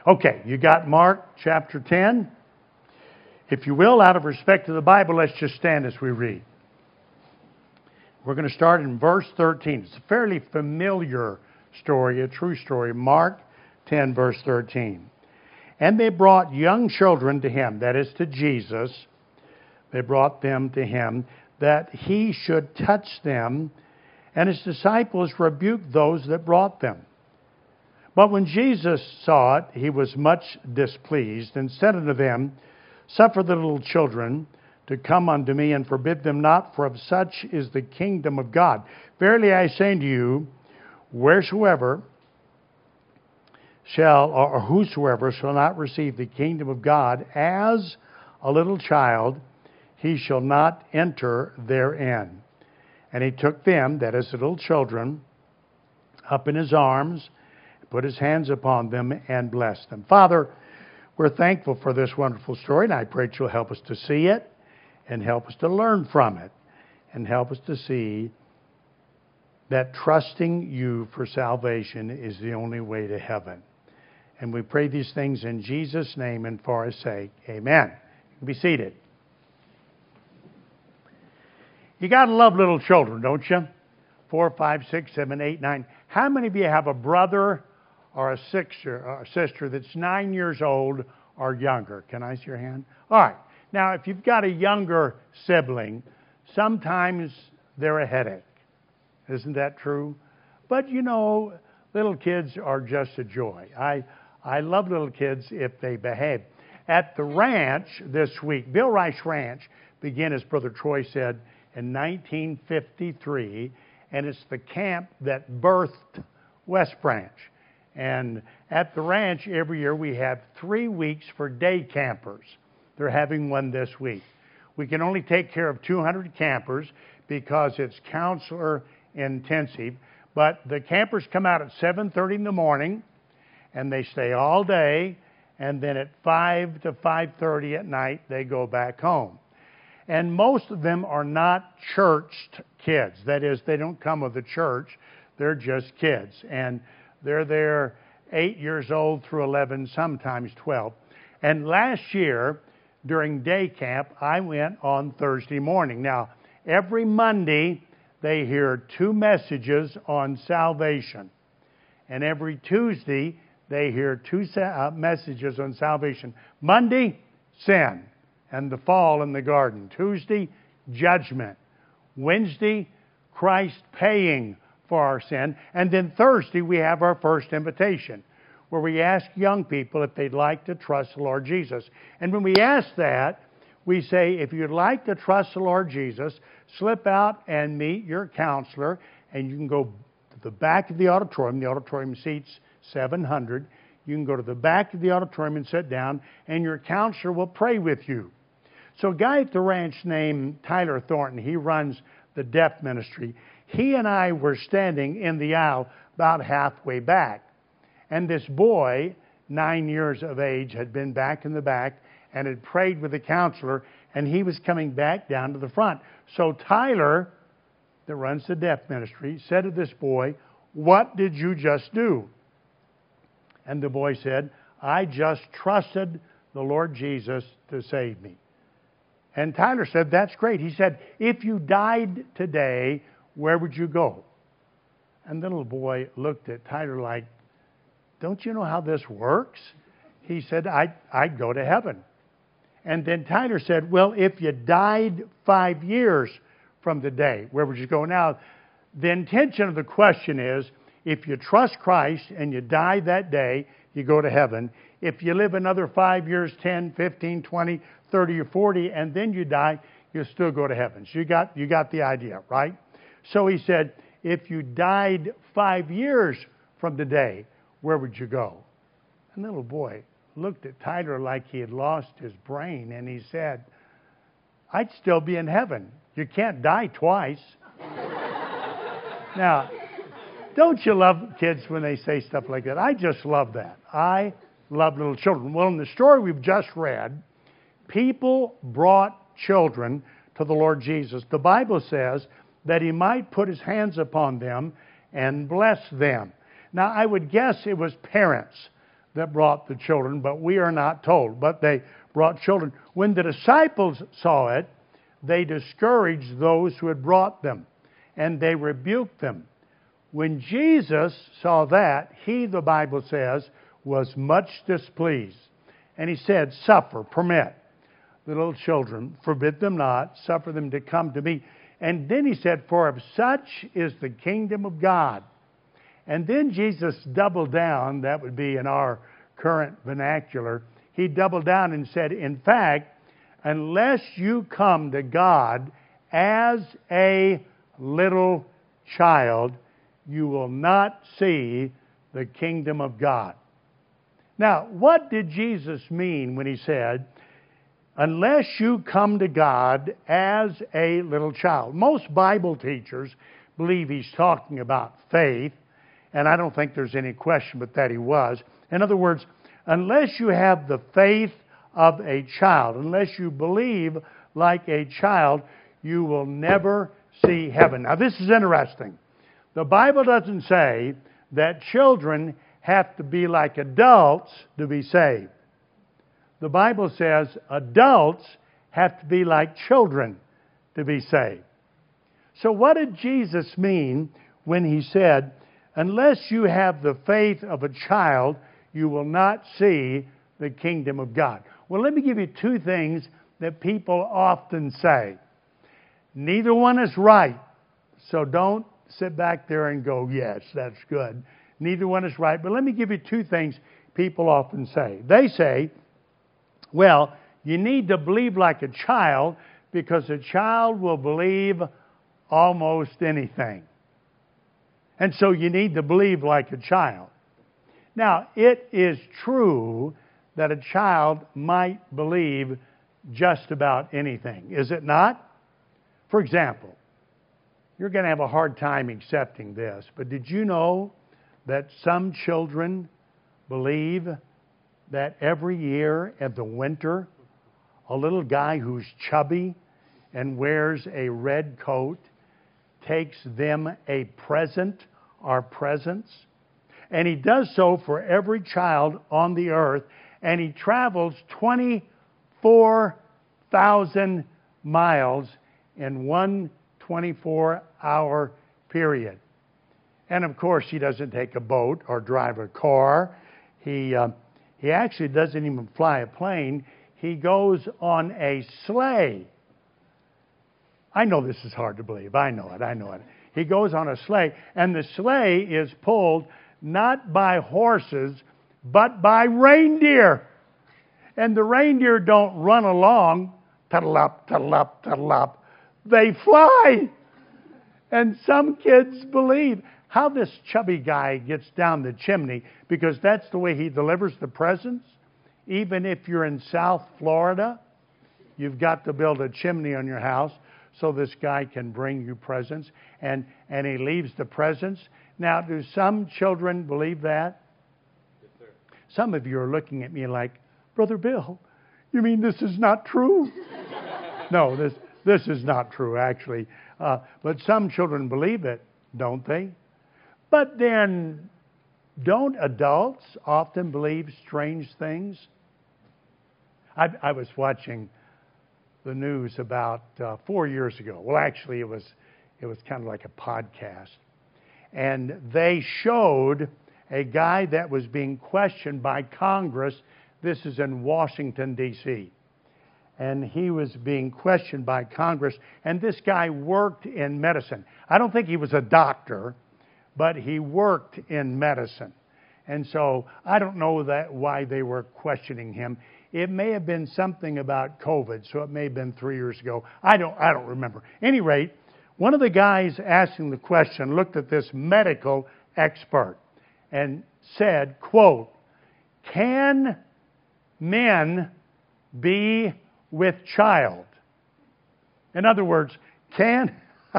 Okay, you got Mark chapter 10. If you will, out of respect to the Bible, let's just stand as we read. We're going to start in verse 13. It's a fairly familiar story, a true story. Mark 10, verse 13. And they brought young children to him, that is to Jesus. They brought them to him that he should touch them, and his disciples rebuked those that brought them. But when Jesus saw it, he was much displeased, and said unto them, Suffer the little children to come unto me, and forbid them not, for of such is the kingdom of God. Verily I say unto you, whosoever shall not receive the kingdom of God as a little child, he shall not enter therein. And he took them, that is, the little children, up in his arms, put his hands upon them, and blessed them. Father, we're thankful for this wonderful story, and I pray that you'll help us to see it, and help us to learn from it, and help us to see that trusting you for salvation is the only way to heaven. And we pray these things in Jesus' name and for his sake. Amen. Be seated. You got to love little children, don't you? 4, 5, 6, 7, 8, 9. How many of you have a brother or a sister that's 9 years old or younger? Can I see your hand? All right. Now, if you've got a younger sibling, sometimes they're a headache. Isn't that true? But, you know, little kids are just a joy. I love little kids if they behave. At the ranch this week, Bill Rice Ranch began, as Brother Troy said, in 1953, and it's the camp that birthed West Branch. And at the ranch, every year we have 3 weeks for day campers. They're having one this week. We can only take care of 200 campers because it's counselor intensive. But the campers come out at 7:30 in the morning, and they stay all day. And then at 5 to 5:30 at night, they go back home. And most of them are not churched kids. That is, they don't come with the church. They're just kids. And they're there 8 years old through 11, sometimes 12. And last year, during day camp, I went on Thursday morning. Now, every Monday, they hear 2 messages on salvation. And every Tuesday, they hear 2 messages on salvation. Monday, sin and the fall in the garden. Tuesday, judgment. Wednesday, Christ paying for our sin. And then Thursday, we have our first invitation, where we ask young people if they'd like to trust the Lord Jesus. And when we ask that, we say, if you'd like to trust the Lord Jesus, slip out and meet your counselor, and you can go to the back of the auditorium. The auditorium seats 700. You can go to the back of the auditorium and sit down, and your counselor will pray with you. So a guy at the ranch named Tyler Thornton, he runs the deaf ministry. He and I were standing in the aisle about halfway back. And this boy, 9 years of age, had been back in the back and had prayed with the counselor, and he was coming back down to the front. So Tyler, that runs the deaf ministry, said to this boy, "What did you just do?" And the boy said, "I just trusted the Lord Jesus to save me." And Tyler said, "That's great." He said, "If you died today, where would you go?" And the little boy looked at Tyler like, "Don't you know how this works?" He said, I'd go to heaven. And then Tyler said, "Well, if you died 5 years from today, where would you go?" Now, the intention of the question is, if you trust Christ and you die that day, you go to heaven. If you live another 5 years, 10, 15, 20, 30, or 40, and then you die, you'll still go to heaven. So you got the idea, right? So he said, if you died 5 years from today, where would you go? And the little boy looked at Tyler like he had lost his brain, and he said, "I'd still be in heaven. You can't die twice." Now, don't you love kids when they say stuff like that? I just love that. I love little children. Well, in the story we've just read, people brought children to the Lord Jesus. The Bible says that he might put his hands upon them and bless them. Now, I would guess it was parents that brought the children, but we are not told. But they brought children. When the disciples saw it, they discouraged those who had brought them, and they rebuked them. When Jesus saw that, he, the Bible says, was much displeased. And he said, suffer, permit the little children, forbid them not, suffer them to come to me. And then he said, for of such is the kingdom of God. And then Jesus doubled down, that would be in our current vernacular, he doubled down and said, in fact, unless you come to God as a little child, you will not see the kingdom of God. Now, what did Jesus mean when he said, unless you come to God as a little child? Most Bible teachers believe he's talking about faith, and I don't think there's any question but that he was. In other words, unless you have the faith of a child, unless you believe like a child, you will never see heaven. Now, this is interesting. The Bible doesn't say that children have to be like adults to be saved. The Bible says adults have to be like children to be saved. So what did Jesus mean when he said, unless you have the faith of a child, you will not see the kingdom of God? Well, let me give you two things that people often say. Neither one is right, so don't sit back there and go, yes, that's good. Neither one is right. But let me give you two things people often say. They say, well, you need to believe like a child because a child will believe almost anything. And so you need to believe like a child. Now, it is true that a child might believe just about anything, is it not? For example, you're going to have a hard time accepting this, but did you know that some children believe that every year in the winter, a little guy who's chubby and wears a red coat takes them a present or presents? And he does so for every child on the earth, and he travels 24,000 miles in one 24-hour period. And of course, he doesn't take a boat or drive a car. He actually doesn't even fly a plane. He goes on a sleigh. I know this is hard to believe. I know it. He goes on a sleigh, and the sleigh is pulled not by horses, but by reindeer. And the reindeer don't run along, tuttle up, tuttle up, tuttle up. They fly. And some kids believe how this chubby guy gets down the chimney, because that's the way he delivers the presents. Even if you're in South Florida, you've got to build a chimney on your house so this guy can bring you presents, and he leaves the presents. Now, do some children believe that? Yes, sir. Some of you are looking at me like, Brother Bill, you mean this is not true? No, this is not true, actually. But some children believe it, don't they? But then, don't adults often believe strange things? I was watching the news about 4 years ago. Well, actually, it was kind of like a podcast. And they showed a guy that was being questioned by Congress. This is in Washington, D.C. And he was being questioned by Congress. And this guy worked in medicine. I don't think he was a doctor, but he worked in medicine. And so I don't know why they were questioning him. It may have been something about COVID, so it may have been 3 years ago. I don't remember. At any rate, one of the guys asking the question looked at this medical expert and said, quote, "Can men be with child?" In other words, can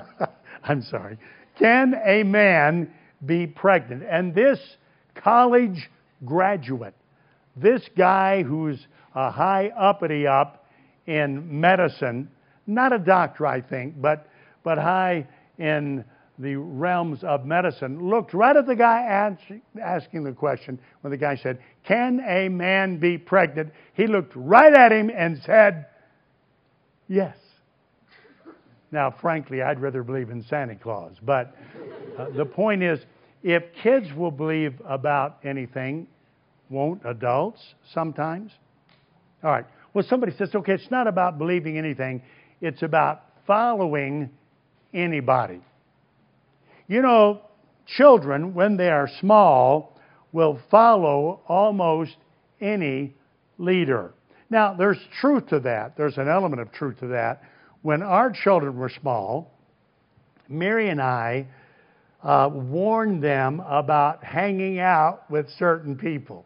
a man be pregnant? And this college graduate, this guy who's a high uppity-up in medicine, not a doctor, I think, but high in the realms of medicine, looked right at the guy asking the question. When the guy said, "Can a man be pregnant?" He looked right at him and said, "Yes." Now, frankly, I'd rather believe in Santa Claus. But the point is, if kids will believe about anything, won't adults sometimes? All right. Well, somebody says, okay, it's not about believing anything. It's about following anybody. You know, children, when they are small, will follow almost any leader. Now, there's truth to that. There's an element of truth to that. When our children were small, Mary and I warned them about hanging out with certain people,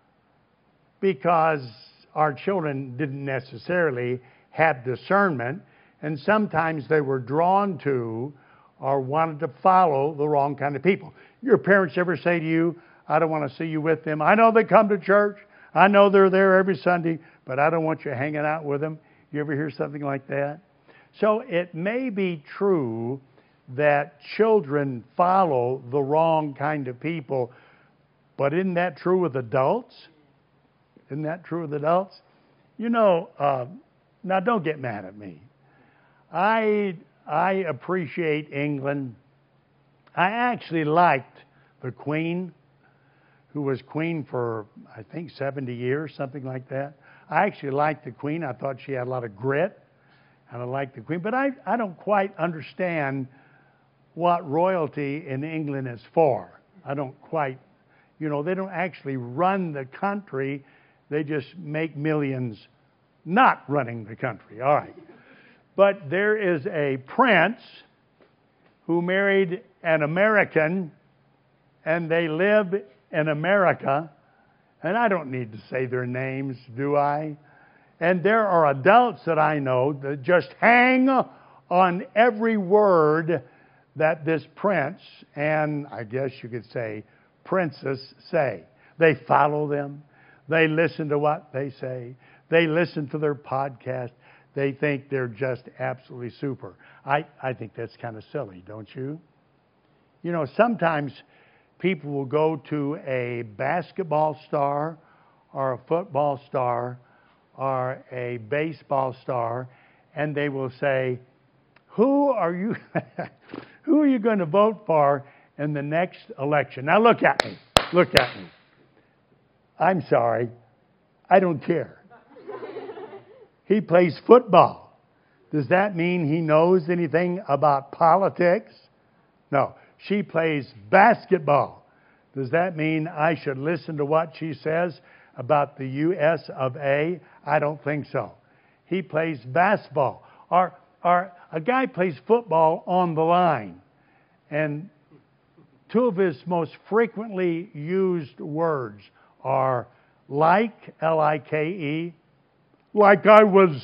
because our children didn't necessarily have discernment, and sometimes they were drawn to or wanted to follow the wrong kind of people. Your parents ever say to you, "I don't want to see you with them. I know they come to church. I know they're there every Sunday, but I don't want you hanging out with them"? You ever hear something like that? So it may be true that children follow the wrong kind of people, but isn't that true with adults? Isn't that true with adults? You know, now don't get mad at me. I appreciate England. I actually liked the Queen, who was Queen for, I think, 70 years, something like that. I actually liked the Queen. I thought she had a lot of grit, and I liked the Queen. But I don't quite understand what royalty in England is for. I don't quite, they don't actually run the country. They just make millions not running the country. All right. But there is a prince who married an American, and they live in America. And I don't need to say their names, do I? And there are adults that I know that just hang on every word that this prince, and I guess you could say princess, say. They follow them. They listen to what they say. They listen to their podcast. They think they're just absolutely super. I think that's kind of silly, don't you? Sometimes people will go to a basketball star or a football star or a baseball star, and they will say, who are you going to vote for in the next election? Now look at me. Look at me. I'm sorry. I don't care. He plays football. Does that mean he knows anything about politics? No. She plays basketball. Does that mean I should listen to what she says about the U.S. of A? I don't think so. He plays basketball. Or a guy plays football on the line. And two of his most frequently used words are like, L-I-K-E, like I was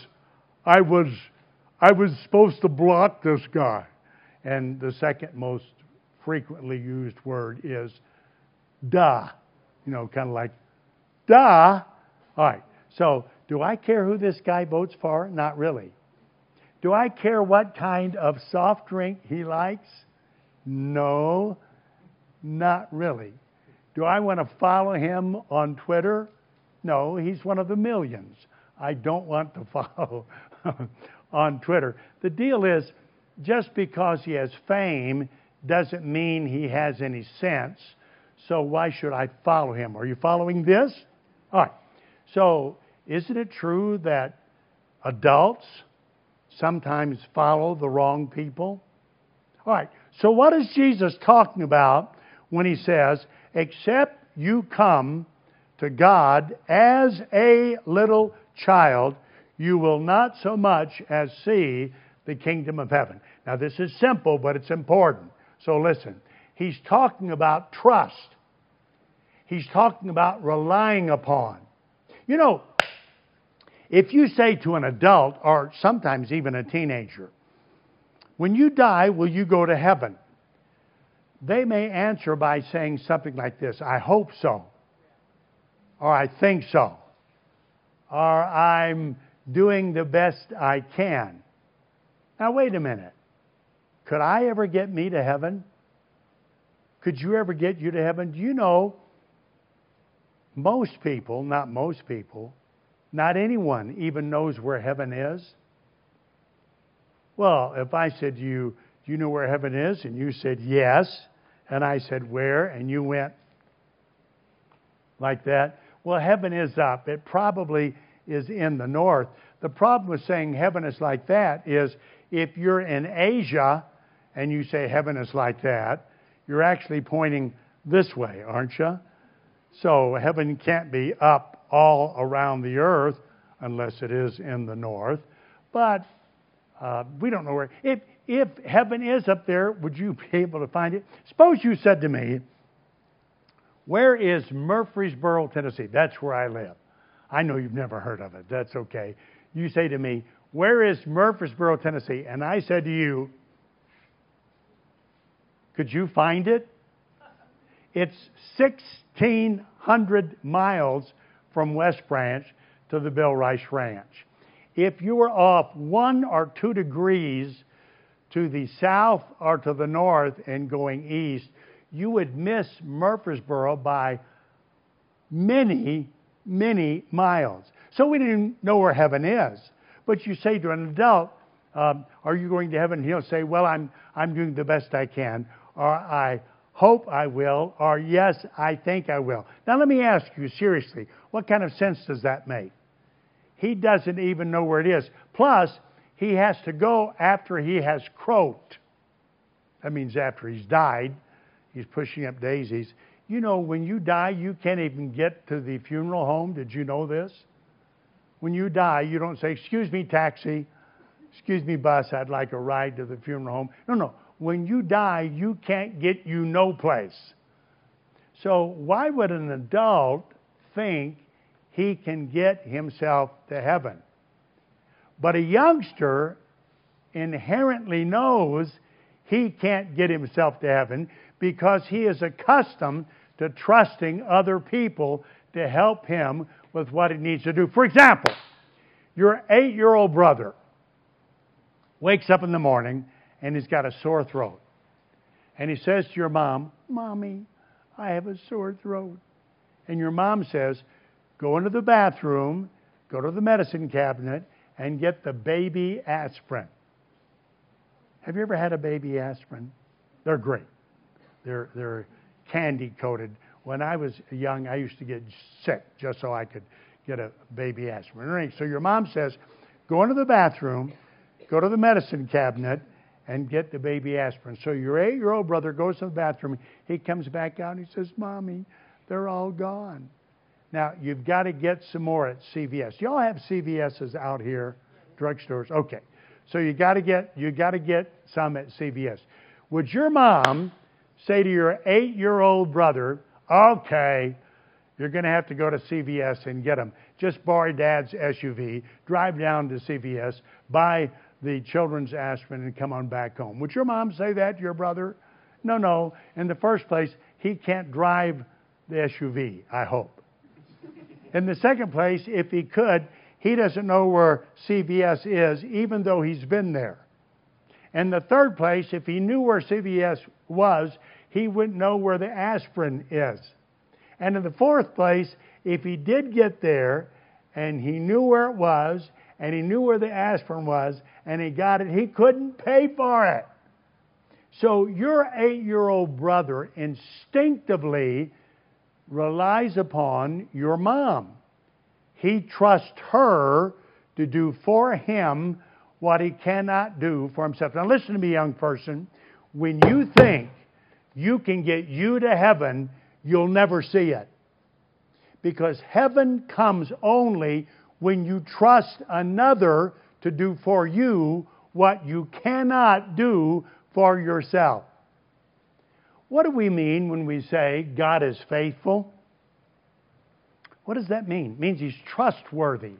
supposed to block this guy. And the second most frequently used word is duh. Kind of like, duh. All right. So, do I care who this guy votes for? Not really. Do I care what kind of soft drink he likes? No, not really. Do I want to follow him on Twitter? No, he's one of the millions I don't want to follow on Twitter. The deal is, just because he has fame doesn't mean he has any sense. So why should I follow him? Are you following this? All right. So isn't it true that adults sometimes follow the wrong people? All right. So what is Jesus talking about when he says, except you come to God as a little child, you will not so much as see the kingdom of heaven? Now this is simple, but it's important. So listen. He's talking about trust. He's talking about relying upon. If you say to an adult, or sometimes even a teenager, when you die, will you go to heaven? They may answer by saying something like this: I hope so. Or I think so. Or I'm doing the best I can. Now wait a minute. could I ever get me to heaven? Could you ever get you to heaven? Do you know, most people, not anyone even knows where heaven is? Well, if I said to you, do you know where heaven is? And you said, yes. And I said, where? And you went like that. Well, heaven is up. It probably is in the north. The problem with saying heaven is like that is if you're in Asia and you say heaven is like that, you're actually pointing this way, aren't you? So heaven can't be up all around the earth unless it is in the north. But we don't know where. If heaven is up there, would you be able to find it? Suppose you said to me, where is Murfreesboro, Tennessee? That's where I live. I know you've never heard of it. That's okay. You say to me, where is Murfreesboro, Tennessee? And I said to you, could you find it? It's 1,600 miles from West Branch to the Bill Rice Ranch. If you were off 1 or 2 degrees to the south or to the north and going east, you would miss Murfreesboro by many, many miles. So we didn't know where heaven is. But you say to an adult, are you going to heaven? He'll say, well, I'm doing the best I can, or I hope I will, or yes, I think I will. Now let me ask you seriously, what kind of sense does that make? He doesn't even know where it is. Plus, he has to go after he has croaked. That means after he's died. He's pushing up daisies. You know, when you die, you can't even get to the funeral home. Did you know this? When you die, you don't say, excuse me, taxi, excuse me, bus, I'd like a ride to the funeral home. No. When you die, you can't get you no place. So why would an adult think he can get himself to heaven? But a youngster inherently knows he can't get himself to heaven because he is accustomed to trusting other people to help him with what he needs to do. For example, your 8-year-old brother wakes up in the morning and he's got a sore throat. And he says to your mom, Mommy, I have a sore throat. And your mom says, go into the bathroom, go to the medicine cabinet, and get the baby aspirin. Have you ever had a baby aspirin? They're great. They're candy coated. When I was young, I used to get sick just so I could get a baby aspirin. Right? So your mom says, go into the bathroom, go to the medicine cabinet, and get the baby aspirin. So your 8-year-old brother goes to the bathroom. He comes back out and he says, Mommy, they're all gone. Now, you've got to get some more at CVS. Y'all have CVS's out here, drugstores? Okay. So you got to get some at CVS. Would your mom say to your 8-year-old brother, okay, you're going to have to go to CVS and get them. Just borrow Dad's SUV, drive down to CVS, buy the children's aspirin, and come on back home. Would your mom say that to your brother? No. In the first place, he can't drive the SUV, I hope. In the second place, if he could, he doesn't know where CVS is, even though he's been there. In the third place, if he knew where CVS was, he wouldn't know where the aspirin is. And in the fourth place, if he did get there and he knew where it was and he knew where the aspirin was and he got it, he couldn't pay for it. So your 8-year-old brother instinctively relies upon your mom. He trusts her to do for him what he cannot do for himself. Now listen to me, young person. When you think you can get you to heaven, you'll never see it. Because heaven comes only when you trust another to do for you what you cannot do for yourself. What do we mean when we say God is faithful? What does that mean? It means He's trustworthy.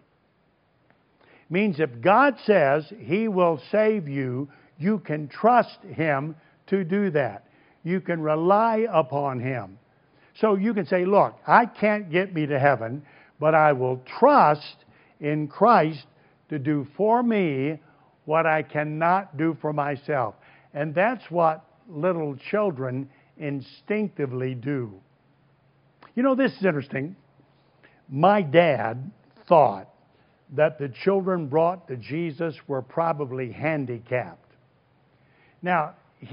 It means if God says He will save you, you can trust Him to do that. You can rely upon Him. So you can say, look, I can't get me to heaven, but I will trust in Christ to do for me what I cannot do for myself. And that's what little children instinctively do. You know, this is interesting. My dad thought that the children brought to Jesus were probably handicapped. Now,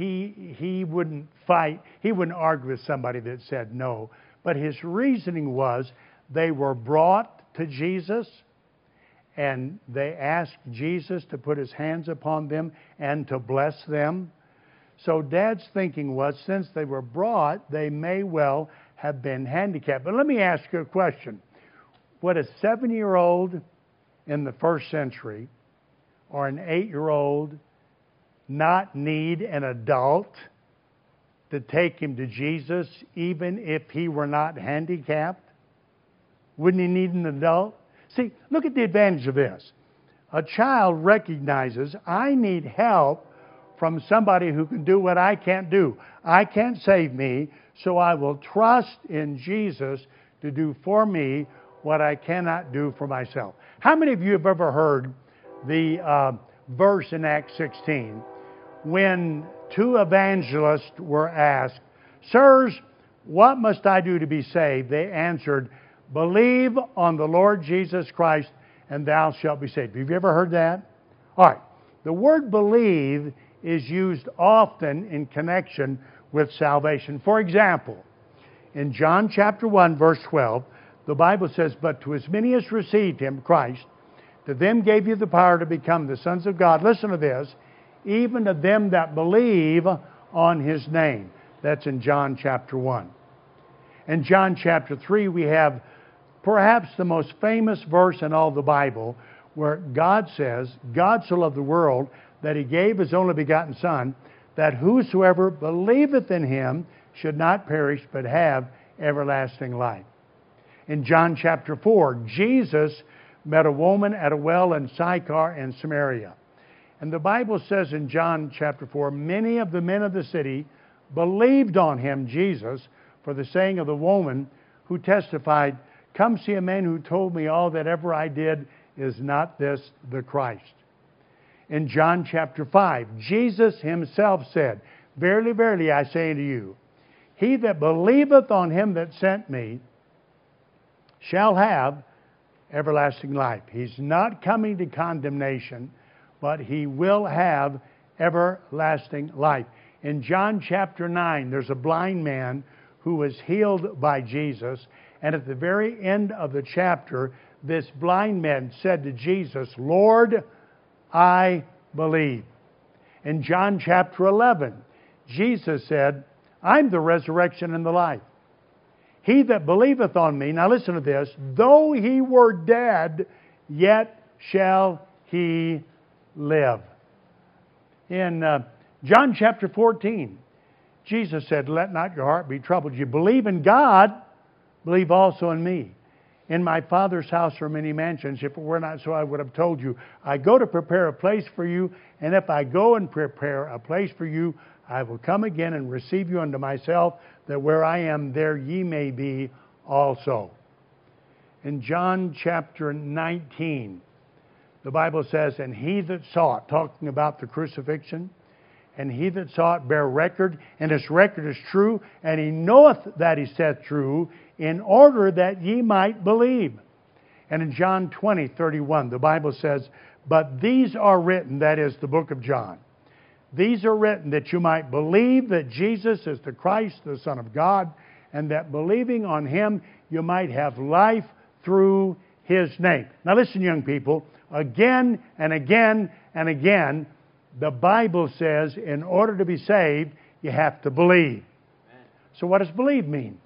he wouldn't fight, he wouldn't argue with somebody that said no, but his reasoning was they were brought to Jesus and they asked Jesus to put his hands upon them and to bless them. So Dad's thinking was, since they were brought, they may well have been handicapped. But let me ask you a question. Would a 7-year-old in the first century or an 8-year-old not need an adult to take him to Jesus, even if he were not handicapped? Wouldn't he need an adult? See, look at the advantage of this. A child recognizes, I need help from somebody who can do what I can't do. I can't save me, so I will trust in Jesus to do for me what I cannot do for myself. How many of you have ever heard the verse in Acts 16 when two evangelists were asked, Sirs, what must I do to be saved? They answered, Believe on the Lord Jesus Christ, and thou shalt be saved. Have you ever heard that? All right. The word believe is used often in connection with salvation. For example, in John chapter 1, verse 12, the Bible says, But to as many as received him, Christ, to them gave you the power to become the sons of God. Listen to this. Even to them that believe on his name. That's in John chapter 1. In John chapter 3, we have perhaps the most famous verse in all the Bible, where God says, God so loved the world that he gave his only begotten Son, that whosoever believeth in him should not perish, but have everlasting life. In John chapter 4, Jesus met a woman at a well in Sychar in Samaria. And the Bible says in John chapter 4, many of the men of the city believed on him, Jesus, for the saying of the woman who testified, Come see a man who told me all that ever I did. Is not this the Christ? In John chapter 5, Jesus himself said, Verily, verily, I say unto you, he that believeth on him that sent me shall have everlasting life. He's not coming to condemnation, but he will have everlasting life. In John chapter 9, there's a blind man who was healed by Jesus, and at the very end of the chapter, this blind man said to Jesus, Lord, I believe. In John chapter 11, Jesus said, I'm the resurrection and the life. He that believeth on me, now listen to this, though he were dead, yet shall he live. In John chapter 14, Jesus said, Let not your heart be troubled. You believe in God, believe also in me. In my Father's house are many mansions. If it were not so, I would have told you. I go to prepare a place for you, and if I go and prepare a place for you, I will come again and receive you unto myself, that where I am, there ye may be also. In John chapter 19, the Bible says, And he that saw it, talking about the crucifixion, and he that saw it bare record, and his record is true, and he knoweth that he saith true, in order that ye might believe. And in John 20:31, the Bible says, But these are written, that is the book of John, these are written that you might believe that Jesus is the Christ, the Son of God, and that believing on him you might have life through his name. Now listen, young people, again and again and again, the Bible says in order to be saved, you have to believe. So what does believe mean?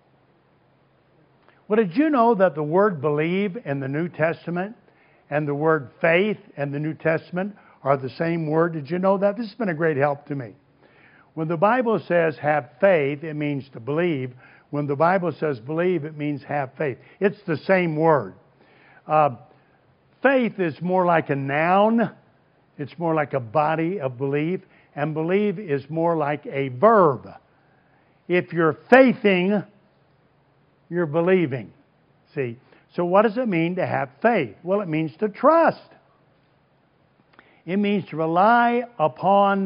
Well, did you know that the word believe in the New Testament and the word faith in the New Testament are the same word? Did you know that? This has been a great help to me. When the Bible says have faith, it means to believe. When the Bible says believe, it means have faith. It's the same word. Faith is more like a noun. It's more like a body of belief. And believe is more like a verb. If you're faithing, you're believing. See? So what does it mean to have faith? Well, it means to trust. It means to rely upon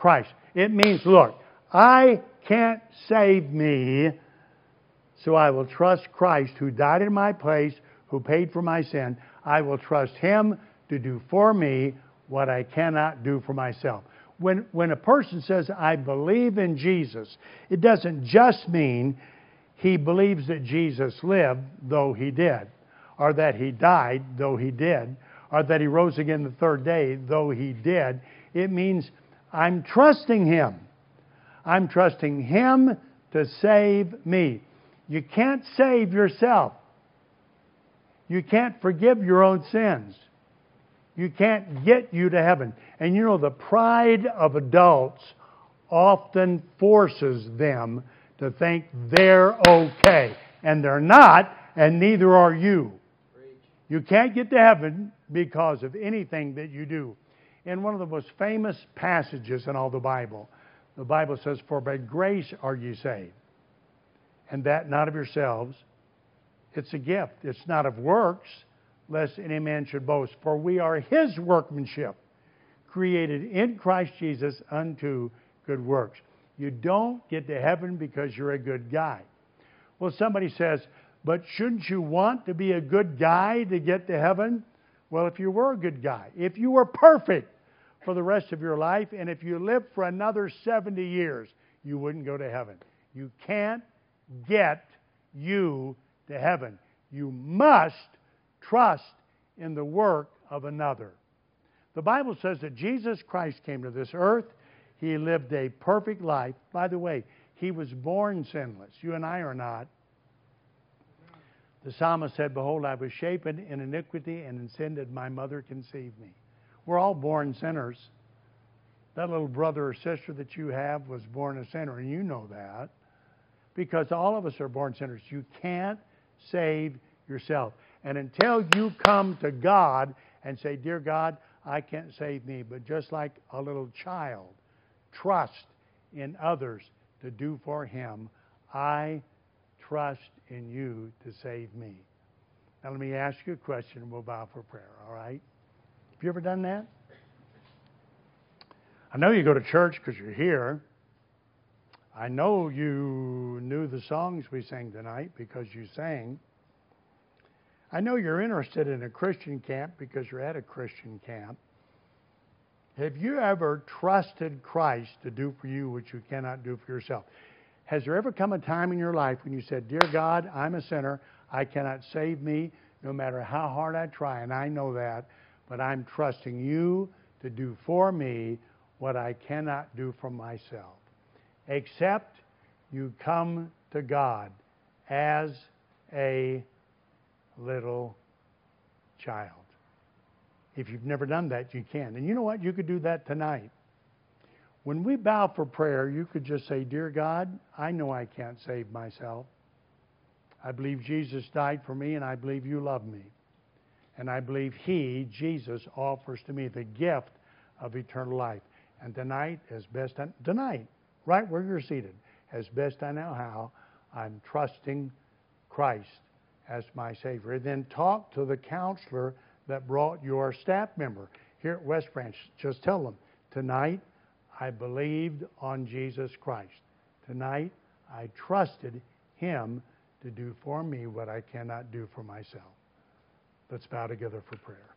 Christ. It means, look, I can't save me, so I will trust Christ who died in my place, who paid for my sin. I will trust Him to do for me what I cannot do for myself. When a person says, I believe in Jesus, it doesn't just mean he believes that Jesus lived, though He did, or that He died, though He did, or that He rose again the third day, though He did. It means I'm trusting Him. I'm trusting Him to save me. You can't save yourself. You can't forgive your own sins. You can't get you to heaven. And you know, the pride of adults often forces them to think they're okay. And they're not, and neither are you. You can't get to heaven because of anything that you do. In one of the most famous passages in all the Bible says, for by grace are ye saved, and that not of yourselves. It's a gift. It's not of works, lest any man should boast. For we are His workmanship, created in Christ Jesus unto good works. You don't get to heaven because you're a good guy. Well, somebody says, but shouldn't you want to be a good guy to get to heaven? Well, if you were a good guy, if you were perfect for the rest of your life, and if you lived for another 70 years, you wouldn't go to heaven. You can't get you to heaven. You must trust in the work of another. The Bible says that Jesus Christ came to this earth. He lived a perfect life. By the way, He was born sinless. You and I are not. The psalmist said, behold, I was shapen in iniquity, and in sin did my mother conceive me. We're all born sinners. That little brother or sister that you have was born a sinner, and you know that. Because all of us are born sinners. You can't save yourself. And until you come to God and say, dear God, I can't save me, but just like a little child, trust in others to do for Him, I trust in you to save me. Now let me ask you a question and we'll bow for prayer, all right? Have you ever done that? I know you go to church because you're here. I know you knew the songs we sang tonight because you sang. I know you're interested in a Christian camp because you're at a Christian camp. Have you ever trusted Christ to do for you what you cannot do for yourself? Has there ever come a time in your life when you said, dear God, I'm a sinner. I cannot save me no matter how hard I try, and I know that, but I'm trusting you to do for me what I cannot do for myself. Except you come to God as a little child. If you've never done that, you can. And you know what? You could do that tonight. When we bow for prayer, you could just say, dear God, I know I can't save myself. I believe Jesus died for me, and I believe you love me. And I believe He, Jesus, offers to me the gift of eternal life. And tonight, right where you're seated, as best I know how, I'm trusting Christ as my Savior. And then talk to the counselor that brought your staff member here at West Branch. Just tell them, tonight I believed on Jesus Christ. Tonight I trusted Him to do for me what I cannot do for myself. Let's bow together for prayer.